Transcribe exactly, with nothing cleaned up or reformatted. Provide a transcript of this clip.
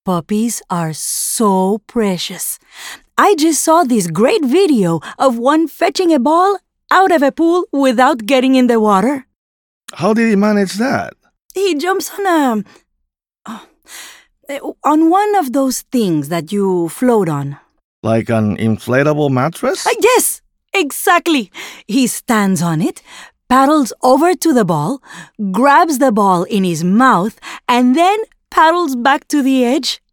Puppies are so precious. I just saw this great video of one fetching a ball out of a pool without getting in the water. How did he manage that? He jumps on a... oh, on one of those things that you float on. Like an inflatable mattress? Uh, yes, exactly. He stands on it, paddles over to the ball, grabs the ball in his mouth, and then paddles back to the edge.